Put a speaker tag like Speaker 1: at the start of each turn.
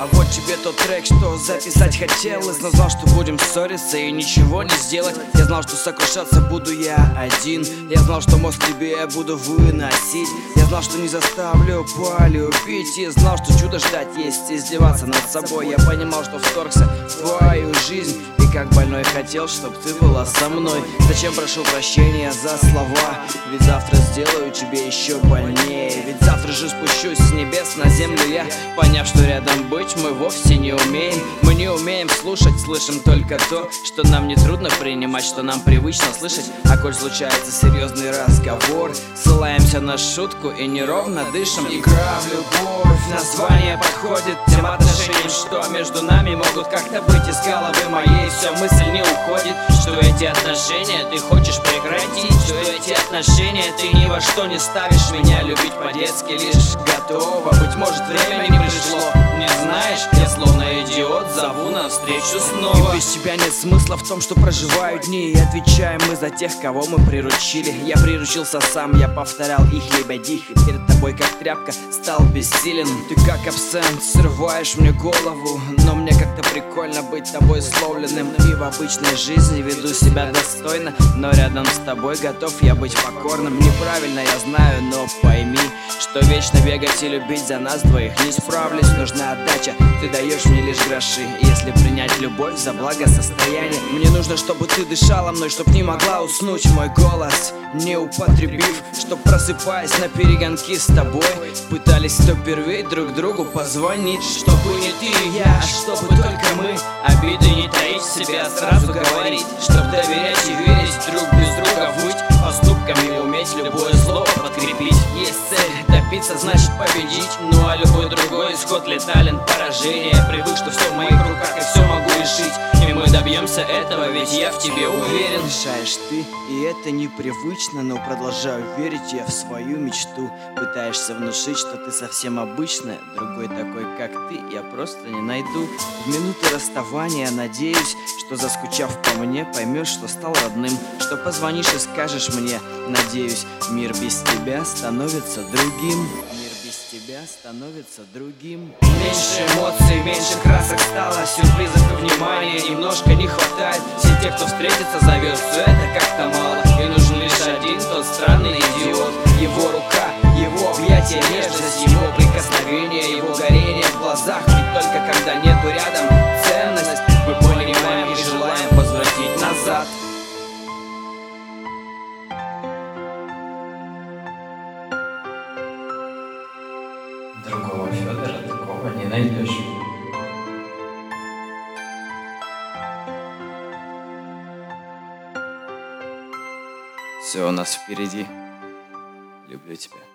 Speaker 1: А вот тебе тот трек, что записать хотелось, но знал, что будем ссориться и ничего не сделать. Я знал, что сокрушаться буду я один. Я знал, что мозг тебе я буду выносить. Я знал, что не заставлю полюбить. И знал, что чудо ждать есть, издеваться над собой. Я понимал, что вторгся в твою жизнь, и как больной хотел, чтоб ты была со мной. Зачем прошу прощения за слова? Ведь завтра сделаю тебе еще больнее. Ведь завтра же спущусь с небес на землю я, поняв, что рядом быть мы вовсе не умеем. Мы не умеем слушать, слышим только то, что нам не трудно принимать, что нам привычно слышать. А коль случается серьезный разговор, ссылаемся на шутку и неровно дышим. Игра в любовь, название подходит тем отношениям, что между нами могут как-то быть. Из головы моей все мысль не уходит, что эти отношения ты хочешь прекратить, что эти отношения ты ни во что не ставишь меня любить по-детски лишь готова. Быть может, время не пришло, не знаешь, я словно идиот зову навстречу снова. И без тебя нет смысла в том, что проживаю дни, и отвечаем мы за тех, кого мы приручили. Я приручился сам, я повторял их лебедих, и перед тобой как тряпка стал бессилен. Ты как абсент, срываешь мне голову, но мне как-то прикольно быть тобой словленным. И в обычной жизни веду себя достойно, но рядом с тобой готов я быть покорным. Неправильно, я знаю, но пойми, что вечно бегать и любить за нас двоих не справлюсь. Нужна отдача, ты даешь мне лишь гроши. Если принять любовь за благосостояние, мне нужно, чтобы ты дышала мной, чтоб не могла уснуть мой голос, не употребив, чтоб просыпаясь на перегонки с тобой пытались то первей друг другу позвонить. Чтобы не ты и я, а чтобы только мы, обиды не таить в себе, а сразу говорить. Чтоб доверять и верить друг без друга, выть поступками, уметь любое слово подкрепить. Есть цель добиться, значит победить. Ну а любой другой исход летален, поражение. Привык, что все в моих руках и все могу решить, и мы добьемся этого, ведь я в тебе уверен. Решаешь ты, и это непривычно, но продолжаю верить я в свою мечту. Пытаешься внушить, что ты совсем обычная, другой такой, как ты, я просто не найду. В минуты расставания надеюсь, что заскучав по мне, поймешь, что стал родным, что позвонишь и скажешь мне, надеюсь, мир без тебя становится другим. Тебя становится другим. Меньше эмоций, меньше красок стало, сюрпризов и внимания немножко не хватает. Все те, кто встретится, зовет, все это как-то мало. И нужен лишь один тот странный идиот. Его рука, его объятия, нежность, его прикосновение, его горение в глазах. Ведь только когда нету рядом ценность, мы понимаем и желаем возвратить назад.
Speaker 2: Другого Федора такого не найдешь.
Speaker 1: Все у нас впереди. Люблю тебя.